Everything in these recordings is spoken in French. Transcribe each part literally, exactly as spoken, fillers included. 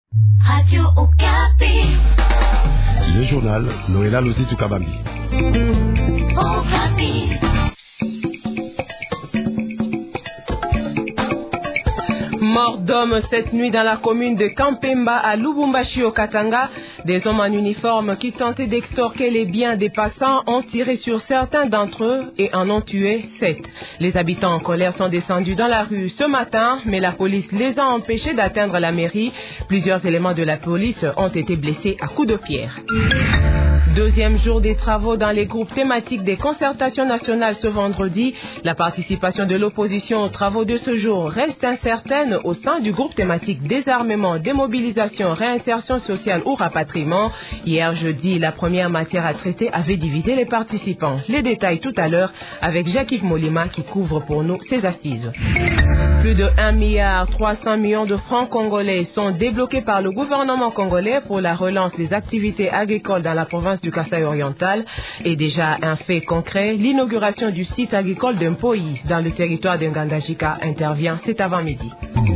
Radio Okapi. Le journal Noëlla Lozitou Kabambi. Okapi. Mort d'homme cette nuit dans la commune de Kampemba à Lubumbashi au Katanga. Des hommes en uniforme qui tentaient d'extorquer les biens des passants ont tiré sur certains d'entre eux et en ont tué sept. Les habitants en colère sont descendus dans la rue ce matin, mais la police les a empêchés d'atteindre la mairie. Plusieurs éléments de la police ont été blessés à coups de pierre. Deuxième jour des travaux dans les groupes thématiques des concertations nationales ce vendredi. La participation de l'opposition aux travaux de ce jour reste incertaine au sein du groupe thématique désarmement, démobilisation, réinsertion sociale ou rapatriement. Hier jeudi, la première matière à traiter avait divisé les participants. Les détails tout à l'heure avec Jacques-Yves Molima qui couvre pour nous ces assises. Plus de un milliard trois cents millions de francs congolais sont débloqués par le gouvernement congolais pour la relance des activités agricoles dans la province du Kasaï oriental. Et déjà un fait concret, l'inauguration du site agricole de Mpoyi dans le territoire de Ngandajika intervient cet avant-midi.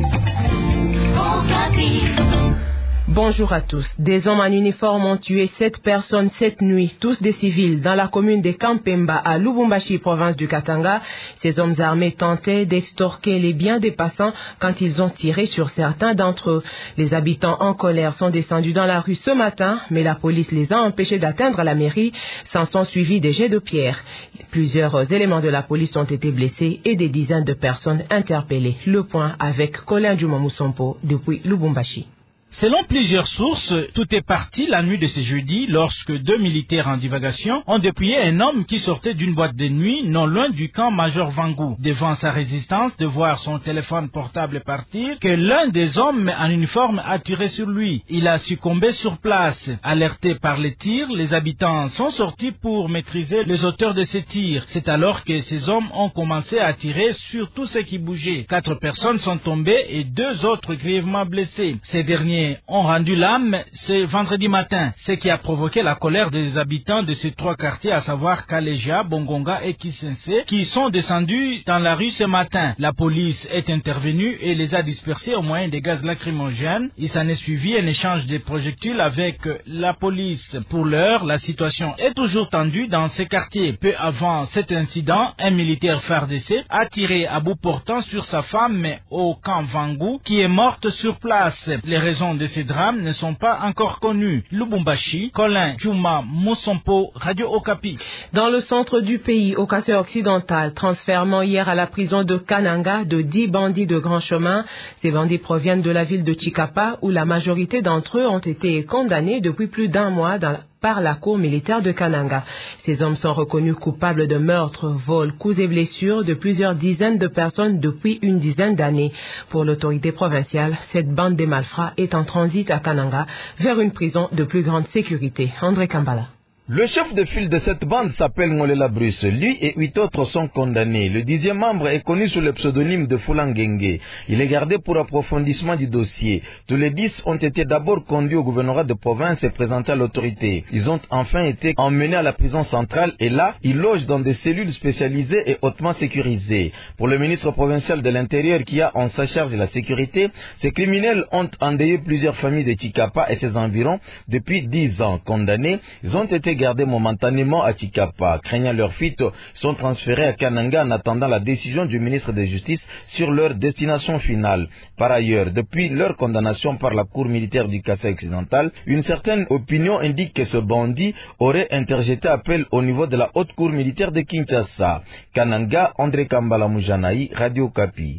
Bonjour à tous. Des hommes en uniforme ont tué sept personnes cette nuit, tous des civils, dans la commune de Kampemba à Lubumbashi, province du Katanga. Ces hommes armés tentaient d'extorquer les biens des passants quand ils ont tiré sur certains d'entre eux. Les habitants en colère sont descendus dans la rue ce matin, mais la police les a empêchés d'atteindre la mairie. S'en sont suivis des jets de pierre. Plusieurs éléments de la police ont été blessés et des dizaines de personnes interpellées. Le point avec Colin Djuma-Mousompo depuis Lubumbashi. Selon plusieurs sources, tout est parti la nuit de ce jeudi lorsque deux militaires en divagation ont dépouillé un homme qui sortait d'une boîte de nuit non loin du camp Major Vangou. Devant sa résistance de voir son téléphone portable partir, que l'un des hommes en uniforme a tiré sur lui. Il a succombé sur place. Alertés par les tirs, les habitants sont sortis pour maîtriser les auteurs de ces tirs. C'est alors que ces hommes ont commencé à tirer sur tout ce qui bougeait. Quatre personnes sont tombées et deux autres grièvement blessées. Ces derniers ont rendu l'âme ce vendredi matin, ce qui a provoqué la colère des habitants de ces trois quartiers, à savoir Kaleja, Bongonga et Kisense, qui sont descendus dans la rue ce matin. La police est intervenue et les a dispersés au moyen des gaz lacrymogènes. Il s'en est suivi un échange de projectiles avec la police. Pour l'heure, la situation est toujours tendue dans ces quartiers. Peu avant cet incident, un militaire F A R D C a tiré à bout portant sur sa femme au camp Vangou, qui est morte sur place. Les raisons de ces drames ne sont pas encore connus. Lubumbashi, Colin Djuma Mousompo, Radio Okapi. Dans le centre du pays, au Kasaï occidental, transfèrement hier à la prison de Kananga de dix bandits de grand chemin. Ces bandits proviennent de la ville de Chikapa où la majorité d'entre eux ont été condamnés depuis plus d'un mois dans la par la cour militaire de Kananga. Ces hommes sont reconnus coupables de meurtre, vol, coups et blessures de plusieurs dizaines de personnes depuis une dizaine d'années. Pour l'autorité provinciale, cette bande des malfrats est en transit à Kananga vers une prison de plus grande sécurité. André Kambala. Le chef de file de cette bande s'appelle Ngolela Bruce. Lui et huit autres sont condamnés. Le dixième membre est connu sous le pseudonyme de Fulangenge. Il est gardé pour approfondissement du dossier. Tous les dix ont été d'abord conduits au gouvernorat de province et présentés à l'autorité. Ils ont enfin été emmenés à la prison centrale et là, ils logent dans des cellules spécialisées et hautement sécurisées. Pour le ministre provincial de l'Intérieur qui a en sa charge la sécurité, ces criminels ont endeuillé plusieurs familles de Chikapa et ses environs depuis dix ans. Condamnés, ils ont été gardés momentanément à Chikapa. Craignant leur fuite, ils sont transférés à Kananga en attendant la décision du ministre de Justice sur leur destination finale. Par ailleurs, depuis leur condamnation par la cour militaire du Kasaï occidental, une certaine opinion indique que ce bandit aurait interjeté appel au niveau de la haute cour militaire de Kinshasa. Kananga, André Kambala Moujanaï, Radio Okapi.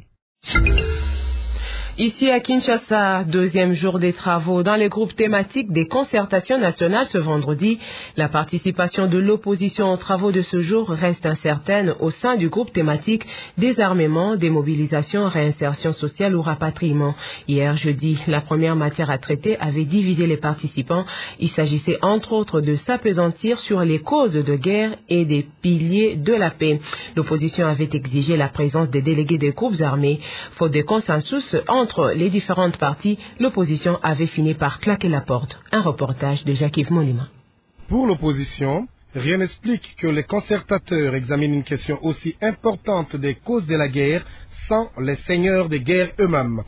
Ici à Kinshasa, deuxième jour des travaux dans les groupes thématiques des concertations nationales ce vendredi. La participation de l'opposition aux travaux de ce jour reste incertaine au sein du groupe thématique désarmement, démobilisation, réinsertion sociale ou rapatriement. Hier jeudi, la première matière à traiter avait divisé les participants. Il s'agissait entre autres de s'appesantir sur les causes de guerre et des piliers de la paix. L'opposition avait exigé la présence des délégués des groupes armés. Faute de consensus entre Entre les différentes parties, l'opposition avait fini par claquer la porte. Un reportage de Jacques-Yves Molima. Pour l'opposition, rien n'explique que les concertateurs examinent une question aussi importante des causes de la guerre sans les seigneurs des guerres eux-mêmes.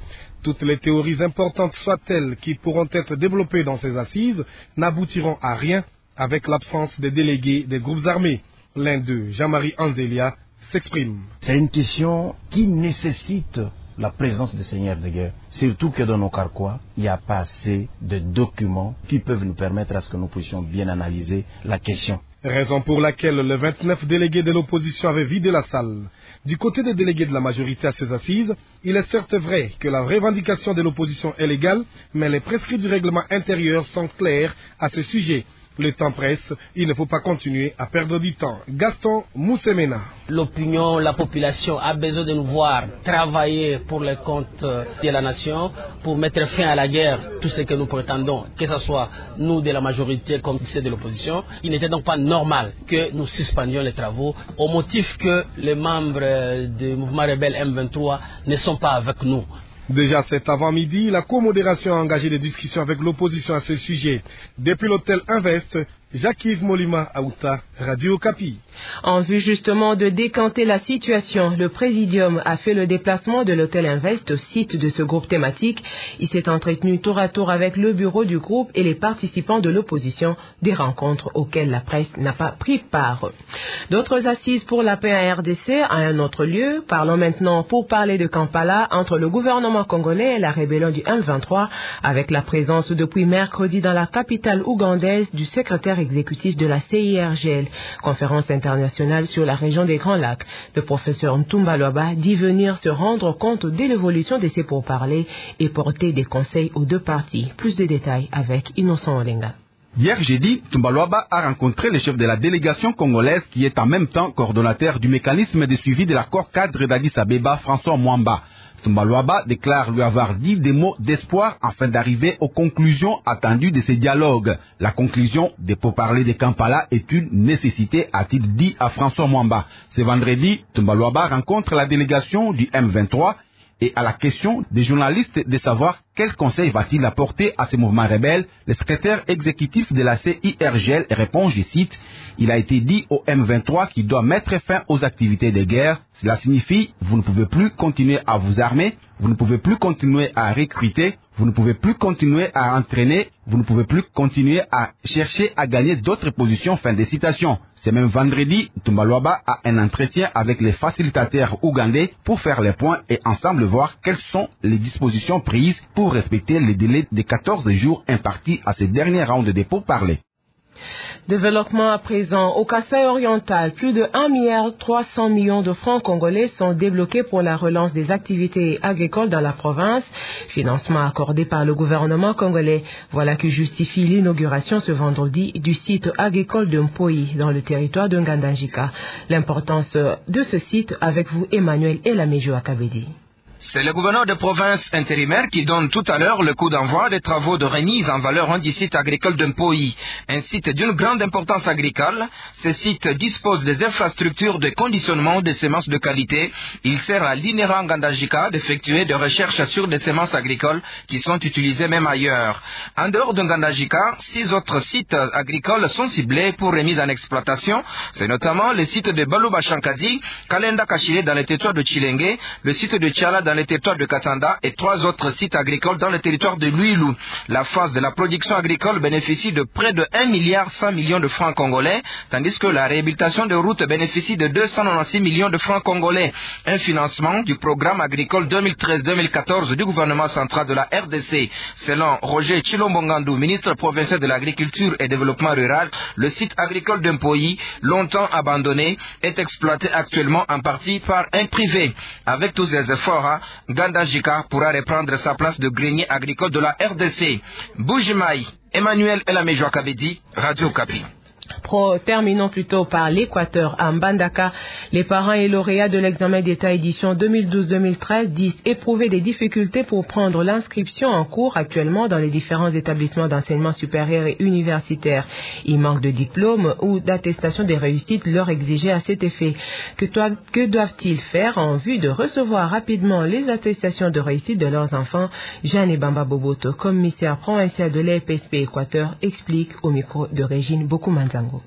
Toutes les théories importantes soient-elles qui pourront être développées dans ces assises n'aboutiront à rien avec l'absence des délégués des groupes armés. L'un d'eux, Jean-Marie Anzelia, s'exprime. C'est une question qui nécessite la présence des seigneurs de guerre. Surtout que dans nos carquois, il n'y a pas assez de documents qui peuvent nous permettre à ce que nous puissions bien analyser la question. Raison pour laquelle le vingt-neuf délégués de l'opposition avaient vidé la salle. Du côté des délégués de la majorité à ces assises, il est certes vrai que la revendication de l'opposition est légale, mais les prescrits du règlement intérieur sont clairs à ce sujet. Le temps presse, il ne faut pas continuer à perdre du temps. Gaston Moussemena. L'opinion, la population a besoin de nous voir travailler pour le compte de la nation, pour mettre fin à la guerre, tout ce que nous prétendons, que ce soit nous de la majorité comme ceux de l'opposition. Il n'était donc pas normal que nous suspendions les travaux au motif que les membres du mouvement rebelle M vingt-trois ne sont pas avec nous. Déjà cet avant-midi, la comodération a engagé des discussions avec l'opposition à ce sujet. Depuis l'hôtel Invest, Jacques-Yves Molima Aouta, Radio Okapi. En vue justement de décanter la situation, le Présidium a fait le déplacement de l'hôtel Invest au site de ce groupe thématique. Il s'est entretenu tour à tour avec le bureau du groupe et les participants de l'opposition, des rencontres auxquelles la presse n'a pas pris part. D'autres assises pour la paix en R D C à un autre lieu. Parlons maintenant pour parler de Kampala entre le gouvernement congolais et la rébellion du M vingt-trois, avec la présence depuis mercredi dans la capitale ougandaise du secrétaire exécutif de la C I R G L, conférence internationale sur la région des Grands Lacs. Le professeur Ntumba Luaba dit venir se rendre compte de l'évolution de ces pourparlers et porter des conseils aux deux parties. Plus de détails avec Innocent Olenga. Hier jeudi, Ntumba Luaba a rencontré le chef de la délégation congolaise qui est en même temps coordonnateur du mécanisme de suivi de l'accord cadre d'Addis Abeba, François Mwamba. Ntumba Luaba déclare lui avoir dit des mots d'espoir afin d'arriver aux conclusions attendues de ces dialogues. La conclusion des pourparlers de Kampala est une nécessité, a-t-il dit à François Mwamba. Ce vendredi, Ntumba Luaba rencontre la délégation du M vingt-trois et à la question des journalistes de savoir quel conseil va-t-il apporter à ces mouvements rebelles, le secrétaire exécutif de la C I R G L répond, je cite, « Il a été dit au M vingt-trois qu'il doit mettre fin aux activités de guerre. Cela signifie, vous ne pouvez plus continuer à vous armer, vous ne pouvez plus continuer à recruter, vous ne pouvez plus continuer à entraîner, vous ne pouvez plus continuer à chercher à gagner d'autres positions. » Fin de citation. Ce même vendredi, Ntumba Luaba a un entretien avec les facilitateurs ougandais pour faire les points et ensemble voir quelles sont les dispositions prises pour respecter les délais de quatorze jours impartis à ces derniers rounds de pourparlers. Développement à présent. Au Kasaï oriental, plus de un milliard trois cents millions de francs congolais sont débloqués pour la relance des activités agricoles dans la province. Financement accordé par le gouvernement congolais. Voilà qui justifie l'inauguration ce vendredi du site agricole de Mpoyi dans le territoire de Ngandajika. L'importance de ce site avec vous, Emmanuel Elamejo Akabedi. C'est le gouverneur de province intérimaire qui donne tout à l'heure le coup d'envoi des travaux de remise en valeur du site agricole de Mpoyi. Un site d'une grande importance agricole. Ce site dispose des infrastructures de conditionnement de semences de qualité. Il sert à l'I N E R A Ngandajika d'effectuer des recherches sur des semences agricoles qui sont utilisées même ailleurs. En dehors de Ngandajika, six autres sites agricoles sont ciblés pour remise en exploitation. C'est notamment le site de Baluba Shankadi, Kalenda Kachire dans le territoire de Chilenge, le site de Tchala dans le territoire de Katanda et trois autres sites agricoles dans le territoire de Luilou. La phase de la production agricole bénéficie de près de un milliard cent millions de francs congolais, tandis que la réhabilitation de routes bénéficie de deux cent quatre-vingt-seize millions de francs congolais. Un financement du programme agricole deux mille treize deux mille quatorze du gouvernement central de la R D C. Selon Roger Chilombongandou, ministre provincial de l'Agriculture et Développement Rural, le site agricole de Mpoyi, longtemps abandonné, est exploité actuellement en partie par un privé. Avec tous ces efforts, Ngandajika pourra reprendre sa place de grenier agricole de la R D C. Boujimaï, Emmanuel Elamejo Akabedi, Radio Okapi. Pro, terminons plutôt par l'Équateur à Mbandaka. Les parents et lauréats de l'examen d'État édition deux mille douze deux mille treize disent éprouver des difficultés pour prendre l'inscription en cours actuellement dans les différents établissements d'enseignement supérieur et universitaire. Il manque de diplôme ou d'attestation des réussites leur exigées à cet effet. Que, que doivent-ils faire en vue de recevoir rapidement les attestations de réussite de leurs enfants? Jeanne Bamba Boboto, commissaire provincial de l'E P S P Équateur, explique au micro de Régine Bokumanzango.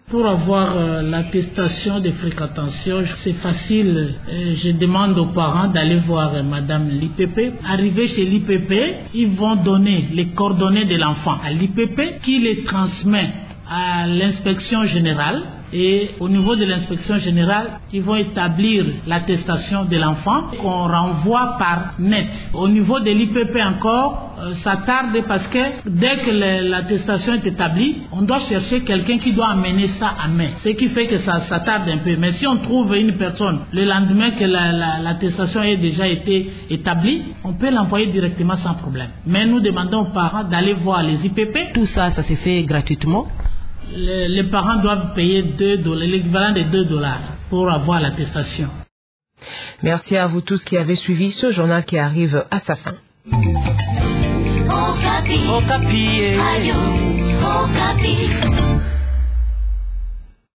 Pour avoir euh, l'attestation de fréquentation, c'est facile. Euh, je demande aux parents d'aller voir euh, Madame l'I P P. Arrivé chez l'I P P, ils vont donner les coordonnées de l'enfant à l'I P P qui les transmet à l'inspection générale. Et au niveau de l'inspection générale, ils vont établir l'attestation de l'enfant qu'on renvoie par net. Au niveau de l'I P P encore, euh, ça tarde parce que dès que l'attestation est établie, on doit chercher quelqu'un qui doit amener ça à main. Ce qui fait que ça, ça tarde un peu. Mais si on trouve une personne le lendemain que l'attestation la, la, ait déjà été établie, on peut l'envoyer directement sans problème. Mais nous demandons aux parents d'aller voir les I P P. Tout ça, ça se fait gratuitement? Les, les parents doivent payer deux dollars, l'équivalent de deux dollars pour avoir l'attestation. Merci à vous tous qui avez suivi ce journal qui arrive à sa fin. Okapi. Okapi. Radio Okapi.